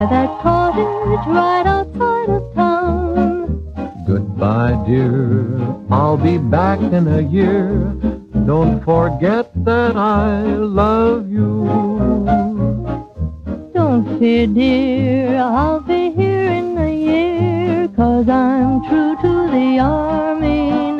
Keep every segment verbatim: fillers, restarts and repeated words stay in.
That cottage right outside of town. Goodbye, dear, I'll be back in a year. Don't forget that I love you. Don't fear, dear, I'll be here in a year, 'cause I'm true to the army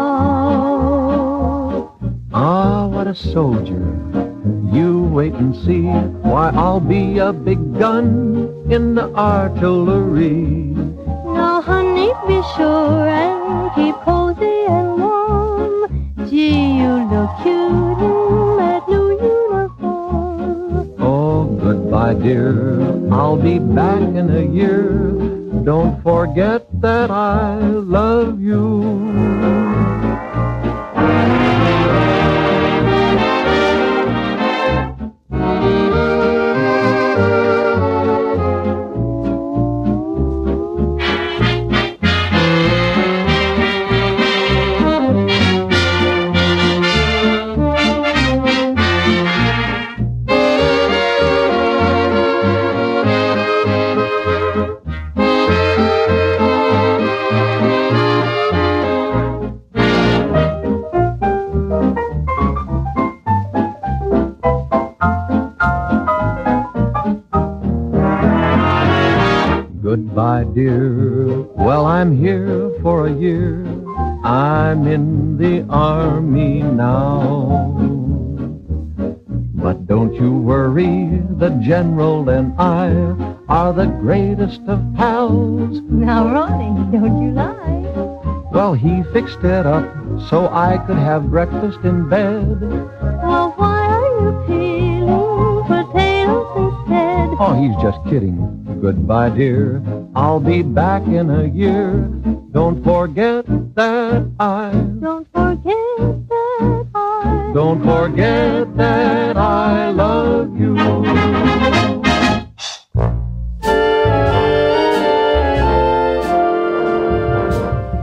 now. Ah, what a soldier. You wait and see. Why, I'll be a big gun in the artillery. Now, honey, be sure and keep cozy and warm. Gee, you look cute in that new uniform. Oh, goodbye, dear, I'll be back in a year. Don't forget that I love you. Goodbye, dear, well, I'm here for a year. I'm in the army now. But don't you worry, the general and I are the greatest of pals. Now, Ronnie, don't you lie. Well, he fixed it up so I could have breakfast in bed. Well, why are you peeling potatoes instead? Oh, he's just kidding. Goodbye, dear, I'll be back in a year. Don't forget that I... Don't forget that I... Don't forget that